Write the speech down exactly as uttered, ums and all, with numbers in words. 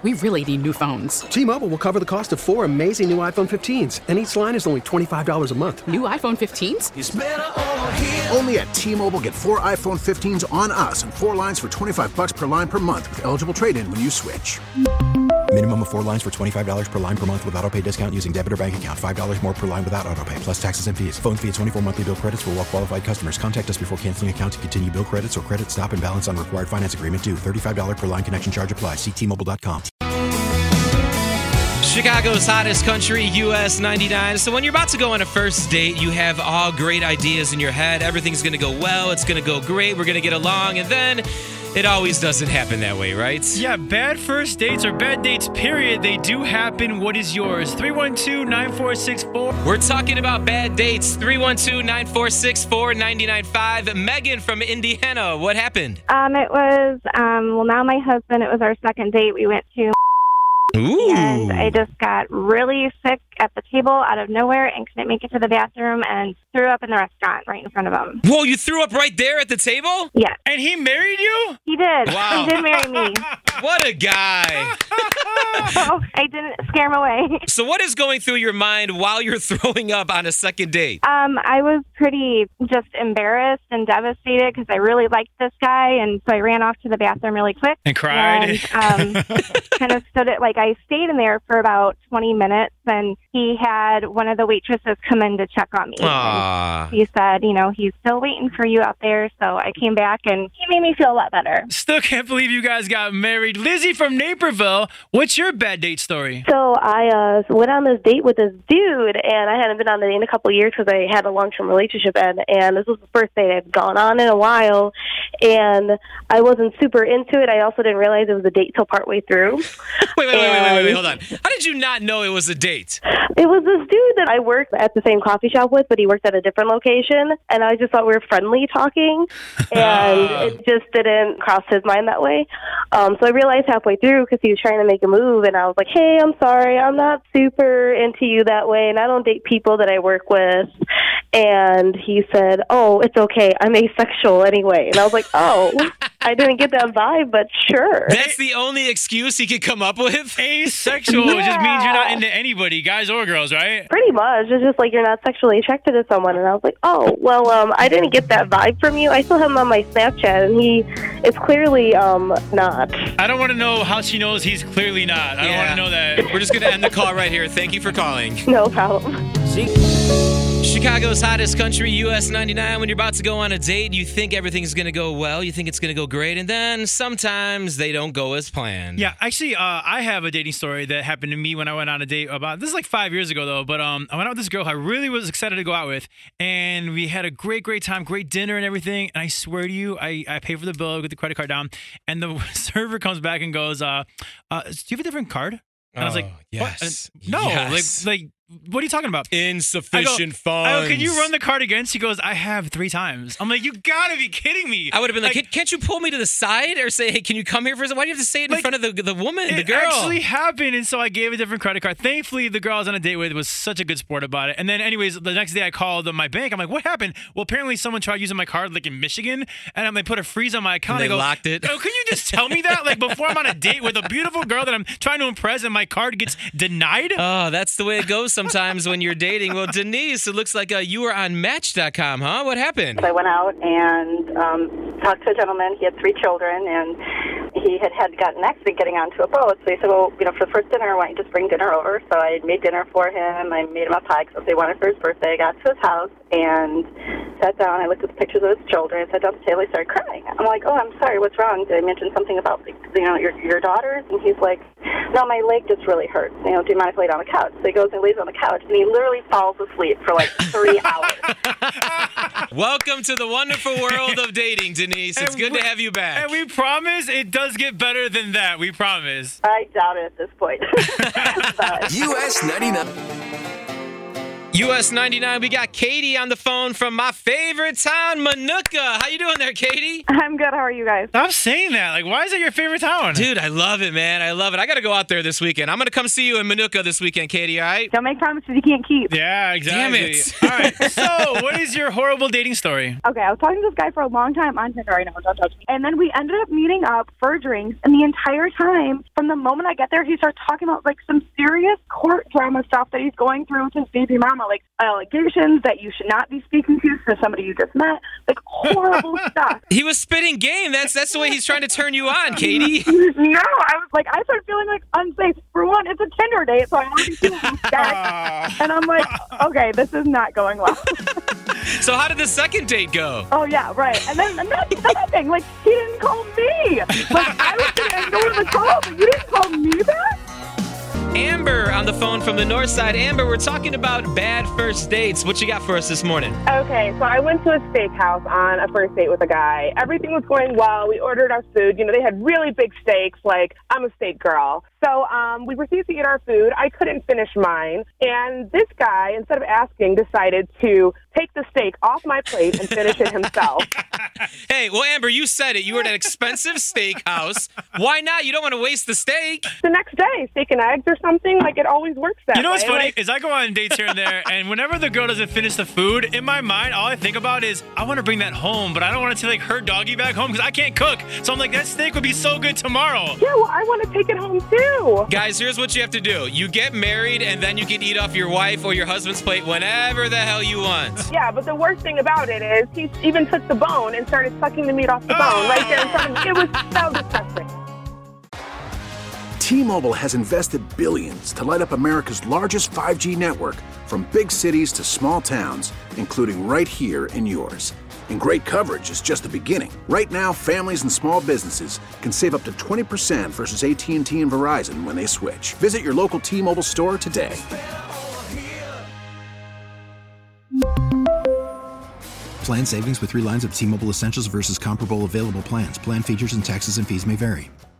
we really need new phones. T-Mobile will cover the cost of four amazing new iPhone fifteens, and each line is only twenty-five dollars a month. New iPhone fifteens? It's better over here. Only at T-Mobile, get four iPhone fifteens on us and four lines for twenty-five dollars per line per month with eligible trade-in when you switch. Minimum of four lines for twenty-five dollars per line per month with autopay discount using debit or bank account. five dollars more per line without autopay, plus taxes and fees. Phone fee at twenty-four monthly bill credits for well-qualified customers. Contact us before canceling account to continue bill credits or credit stop and balance on required finance agreement due. thirty-five dollars per line connection charge applies. See T Mobile dot com. Chicago's hottest country, U S ninety-nine. So when you're about to go on a first date, you have all great ideas in your head. Everything's going to go well. It's going to go great. We're going to get along. And then it always doesn't happen that way, right? Yeah, bad first dates or bad dates, period. They do happen. What is yours? three one two, nine four six four. We're talking about bad dates. three one two, nine four six four, nine nine five. Megan from Indiana, what happened? Um, it was, um, well, now my husband, it was our second date. We went to Ooh. And I just got really sick at the table out of nowhere and couldn't make it to the bathroom and threw up in the restaurant right in front of him. Whoa, you threw up right there at the table? Yeah. And he married you? He did. Wow. He did marry me. What a guy. So I didn't scare him away. So what is going through your mind while you're throwing up on a second date? Um, I was pretty just embarrassed and devastated because I really liked this guy, and so I ran off to the bathroom really quick. And cried. And um, kind of stood it, like I stayed in there for about twenty minutes, and he had one of the waitresses come in to check on me. Aww. He said, you know, he's still waiting for you out there, so I came back, and he made me feel a lot better. Still can't believe you guys got married. Lizzie from Naperville, what's your bad date story? So I uh, went on this date with this dude, and I hadn't been on a date in a couple of years because I had a long-term relationship end, and this was the first date I'd gone on in a while, and I wasn't super into it. I also didn't realize it was a date till partway through. wait, wait, wait, wait, wait, wait, wait, hold on. How did you not know it was a date? It was this dude that I worked at the same coffee shop with, but he worked at a different location, and I just thought we were friendly talking, and it just didn't cross his mind that way. Um, so I realized halfway through because he was trying to make a move, and I was like, hey, I'm sorry, I'm not super into you that way, and I don't date people that I work with. And he said, oh, it's okay, I'm asexual anyway. And I was like, oh, I didn't get that vibe, but sure. That's the only excuse he could come up with? Asexual Yeah. just means you're not into anybody, guys or girls, right? Pretty much. It's just like you're not sexually attracted to someone. And I was like, oh, well, um, I didn't get that vibe from you. I still have him on my Snapchat, and he is clearly um not. I don't want to know how she knows he's clearly not. I don't Yeah. want to know that. We're just going to end the call right here. Thank you for calling. No problem. Chicago's hottest country, U S ninety-nine. When you're about to go on a date, you think everything's going to go well. You think it's going to go great. And then sometimes they don't go as planned. Yeah, actually, uh, I have a dating story that happened to me when I went on a date about, this is like five years ago though, but um, I went out with this girl I really was excited to go out with, and we had a great, great time, great dinner and everything, and I swear to you, I, I paid for the bill, get the credit card down, and the server comes back and goes, uh, uh, do you have a different card? And I was like, Oh, yes. what? No, Yes. like, like, what are you talking about? Insufficient I funds. go, can you run the card again? She goes, I have three times. I'm like, you gotta be kidding me. I would have been like, can't you pull me to the side or say, hey, can you come here for a second? Why do you have to say it in Like, front of the the woman, It the girl? actually happened, and so I gave a different credit card. Thankfully, the girl I was on a date with was such a good sport about it. And then, anyways, the next day I called my bank. I'm like, what happened? Well, apparently someone tried using my card like in Michigan, and I'm like, put a freeze on my account. And they I go, locked it. Oh, can you just tell me that? Like before I'm on a date with a beautiful girl that I'm trying to impress, and my card gets denied? Oh, that's the way it goes sometimes when you're dating. Well, Denise, it looks like uh, you were on Match dot com, huh? What happened? I went out and um, talked to a gentleman. He had three children, and he had had gotten an accident getting onto a boat. So he said, well, you know, for the first dinner, why don't you just bring dinner over? So I made dinner for him. I made him a pie because they wanted for his birthday. I got to his house and sat down. I looked at the pictures of his children. I sat down at the table. I started crying. I'm like, oh, I'm sorry. What's wrong? Did I mention something about, like, you know, your your daughters? And he's like, no, my leg just really hurts. You know, do you mind if I lay down on the couch? So he goes and lays on the couch, and he literally falls asleep for like three hours. Welcome to the wonderful world of dating, Denise. It's And good we- to have you back. And we promise it does get better than that. We promise. I doubt it at this point. But U S ninety-nine. U S ninety-nine, we got Katie on the phone from my favorite town, Minooka. How you doing there, Katie? I'm good. How are you guys? Stop saying that. Like, why is it your favorite town? Dude, I love it, man. I love it. I got to go out there this weekend. I'm going to come see you in Minooka this weekend, Katie, all right? Don't make promises you can't keep. Yeah, exactly. Damn it. All right, so what is your horrible dating story? Okay, I was talking to this guy for a long time on Tinder. I know, don't touch me. And then we ended up meeting up for drinks, and the entire time, from the moment I get there, he starts talking about, like, some serious court drama stuff that he's going through with his baby mama, like allegations that you should not be speaking to to somebody you just met, like horrible stuff. He was spitting game. That's that's the way he's trying to turn you on, Katie. No, I was like, I started feeling like unsafe. For one, it's a Tinder date, so I want to be feeling safe. And I'm like, okay, this is not going well. So how did the second date go? Oh, yeah, right. And then and that's the thing. Like, he didn't call me. Like, I was going to ignore the call, but you didn't call me back? Amber on the phone from the north side. Amber, we're talking about bad first dates. What you got for us this morning? Okay, so I went to a steakhouse on a first date with a guy. Everything was going well. We ordered our food. You know, they had really big steaks. Like, I'm a steak girl. So um, we proceeded to eat our food. I couldn't finish mine. And this guy, instead of asking, decided to take the steak off my plate and finish it himself. Hey, well, Amber, you said it. You were at an expensive steakhouse. Why not? You don't want to waste the steak. The next day, steak and eggs or something, like it always works that way. You know what's funny like, is I go on dates here and there, and whenever the girl doesn't finish the food, in my mind, all I think about is I want to bring that home, but I don't want to take her doggy back home because I can't cook. So I'm like, that steak would be so good tomorrow. Yeah, well, I want to take it home too. Guys, here's what you have to do. You get married, and then you can eat off your wife or your husband's plate whenever the hell you want. Yeah, but the worst thing about it is he even took the bone and started sucking the meat off the bone right there in front of me. It was so disgusting. T-Mobile has invested billions to light up America's largest five G network, from big cities to small towns, including right here in yours. And great coverage is just the beginning. Right now, families and small businesses can save up to twenty percent versus A T and T and Verizon when they switch. Visit your local T-Mobile store today. Plan savings with three lines of T-Mobile Essentials versus comparable available plans. Plan features and taxes and fees may vary.